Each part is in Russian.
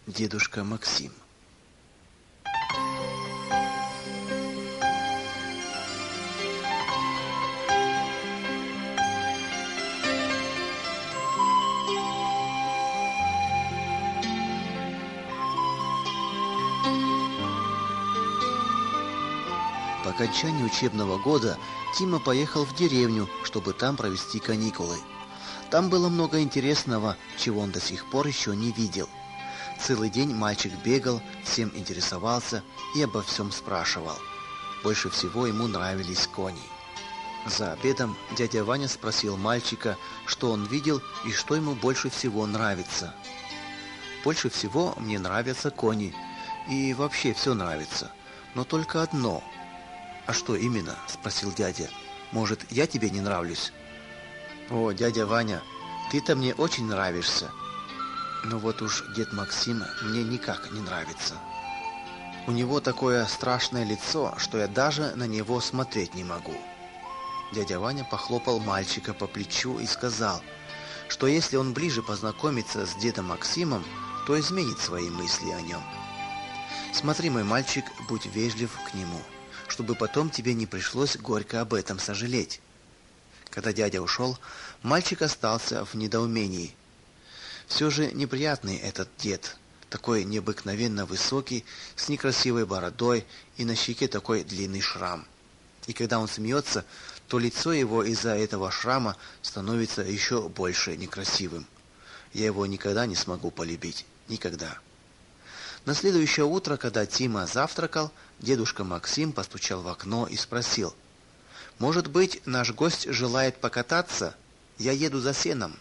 дедушка Максим. По окончании учебного года Тима поехал в деревню, чтобы там провести каникулы. Там было много интересного, чего он до сих пор еще не видел. Целый день мальчик бегал, всем интересовался и обо всем спрашивал. Больше всего ему нравились кони. За обедом дядя Ваня спросил мальчика, что он видел и что ему больше всего нравится. «Больше всего мне нравятся кони, и вообще все нравится, но только одно». «А что именно?» – спросил дядя. «Может, я тебе не нравлюсь?» «О, дядя Ваня, ты-то мне очень нравишься. Но вот уж дед Максим мне никак не нравится. У него такое страшное лицо, что я даже на него смотреть не могу». Дядя Ваня похлопал мальчика по плечу и сказал, что если он ближе познакомится с дедом Максимом, то изменит свои мысли о нем. «Смотри, мой мальчик, будь вежлив к нему, чтобы потом тебе не пришлось горько об этом сожалеть». Когда дядя ушел, мальчик остался в недоумении. Все же неприятный этот дед, такой необыкновенно высокий, с некрасивой бородой и на щеке такой длинный шрам. И когда он смеется, то лицо его из-за этого шрама становится еще больше некрасивым. Я его никогда не смогу полюбить. Никогда. На следующее утро, когда Тима завтракал, дедушка Максим постучал в окно и спросил: «Может быть, наш гость желает покататься? Я еду за сеном».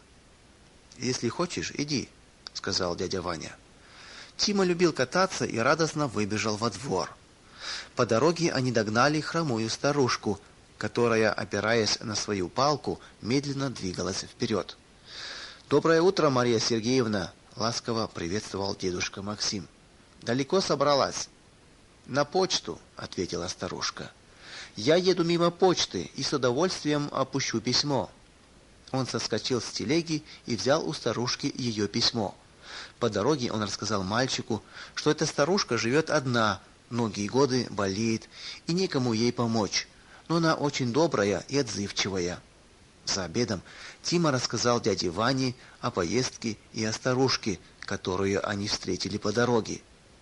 «Если хочешь, иди», — сказал дядя Ваня. Тима любил кататься и радостно выбежал во двор. По дороге они догнали хромую старушку, которая, опираясь на свою палку, медленно двигалась вперед. «Доброе утро, Мария Сергеевна!» — ласково приветствовал дедушка Максим. «Далеко собралась?» «На почту», — ответила старушка. «Я еду мимо почты и с удовольствием опущу письмо». Он соскочил с телеги и взял у старушки ее письмо. По дороге он рассказал мальчику, что эта старушка живет одна, многие годы болеет и некому ей помочь, но она очень добрая и отзывчивая. За обедом Тима рассказал дяде Ване о поездке и о старушке, которую они встретили по дороге.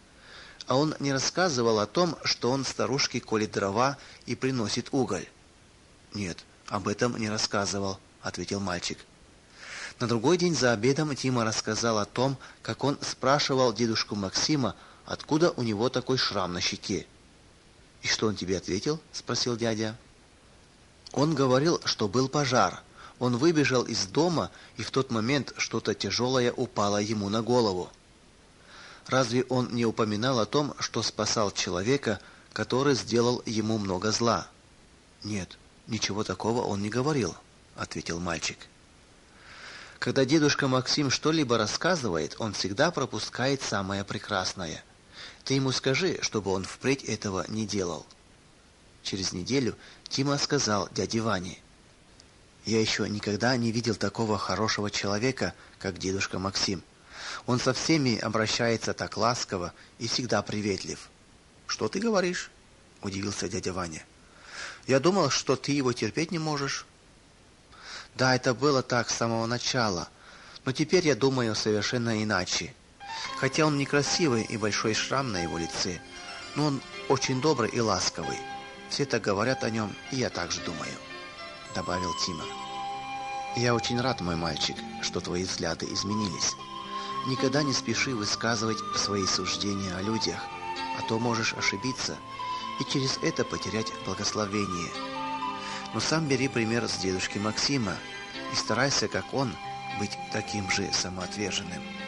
А он не рассказывал о том, что он старушке колет дрова и приносит уголь. «Нет, об этом не рассказывал», — ответил мальчик. На другой день за обедом Тима рассказал о том, как он спрашивал дедушку Максима, откуда у него такой шрам на щеке. «И что он тебе ответил?» — спросил дядя. Он говорил, что был пожар. Он выбежал из дома, и в тот момент что-то тяжелое упало ему на голову. Разве он не упоминал о том, что спасал человека, который сделал ему много зла? «Нет, ничего такого он не говорил», — ответил мальчик. Когда дедушка Максим что-либо рассказывает, он всегда пропускает самое прекрасное. Ты ему скажи, чтобы он впредь этого не делал. Через неделю Тима сказал дяде Ване: «Я еще никогда не видел такого хорошего человека, как дедушка Максим. Он со всеми обращается так ласково и всегда приветлив». «Что ты говоришь?» – удивился дядя Ваня. «Я думал, что ты его терпеть не можешь». «Да, это было так с самого начала, но теперь я думаю совершенно иначе. Хотя он некрасивый и большой шрам на его лице, но он очень добрый и ласковый. Все так говорят о нем, и я так же думаю», – добавил Тима. «Я очень рад, мой мальчик, что твои взгляды изменились. Никогда не спеши высказывать свои суждения о людях, а то можешь ошибиться и через это потерять благословение. Но сам бери пример с дедушки Максима и старайся, как он, быть таким же самоотверженным».